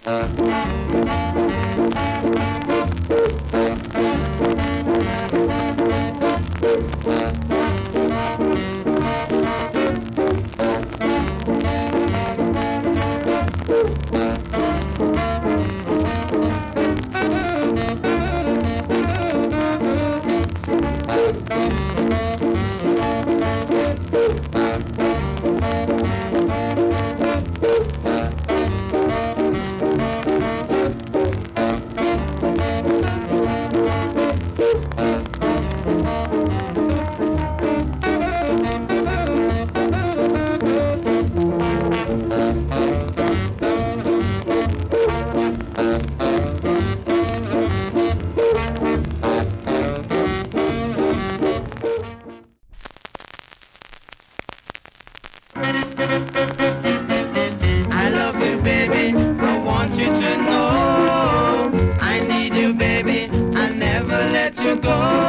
I love you, baby. I want you to know I need you, baby. I'll never let you go.